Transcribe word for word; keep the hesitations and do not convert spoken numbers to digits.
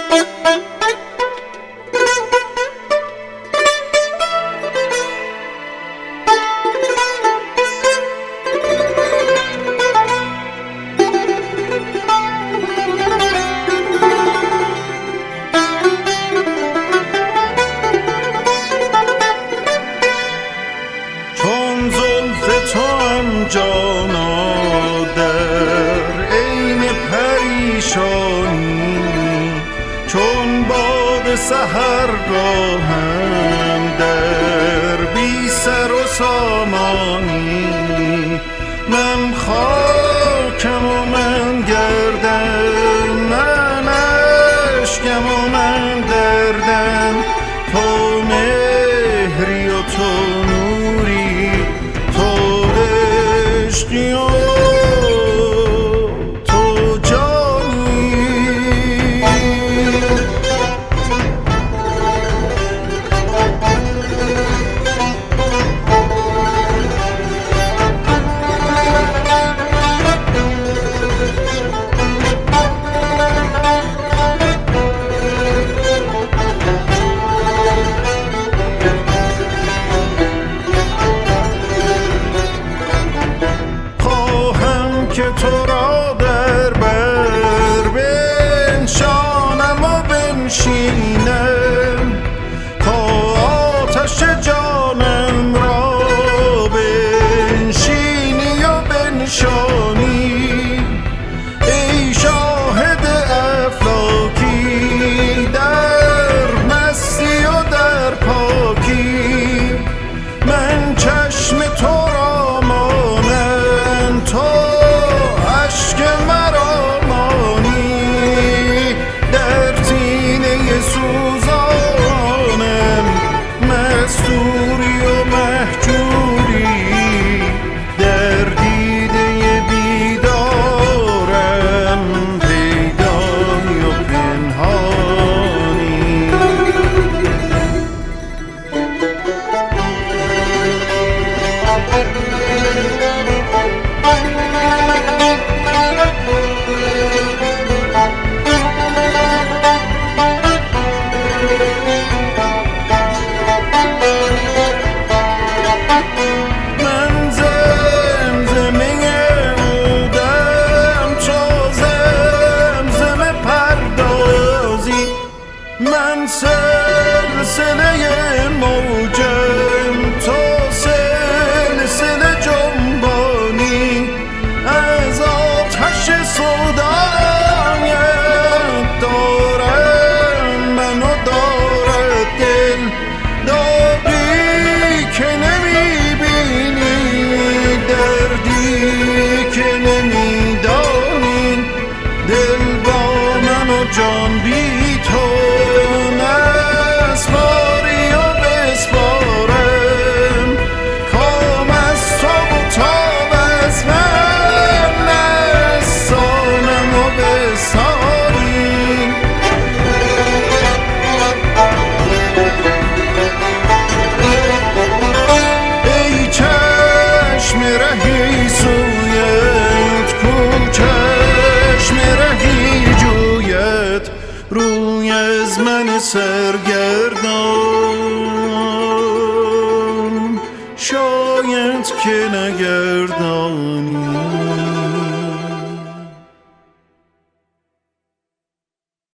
جانا در عین پریشانی، چون باد سحرگاهم در بی سر و سامانی. من خاکم و من گردم، من اشکم و من دردم، تو مهری و تو نوری، تو عشقی و تو جانی. که تو را در بر بنشانم و بنشینم، تا آتش جانم را بنشینی و بنشانی. ای شاهد افلاکی در مستی و در پاکی، من چشم تو را مانم، تو عشق مرا مانی. در سینه سوزانم مستوری و مهجوری، در دیده بیدارم پیدایی و پنهانی. من زمزمه عودم، تو زمزمه پردازی، من سلسله موجم، تو سلسله جنبانی. از آتش سودایت دارم من و دارد دل، داغی که نمیبینی، دردی که نمیدانی. دل با من و جان بی تو نسپاری و بسپارم، کام از تو و تاب از من نسانم و بساری. ای چشم رهی سویت، کو چشم رهی جویت، روی از من سرگردان. شاید که نگردد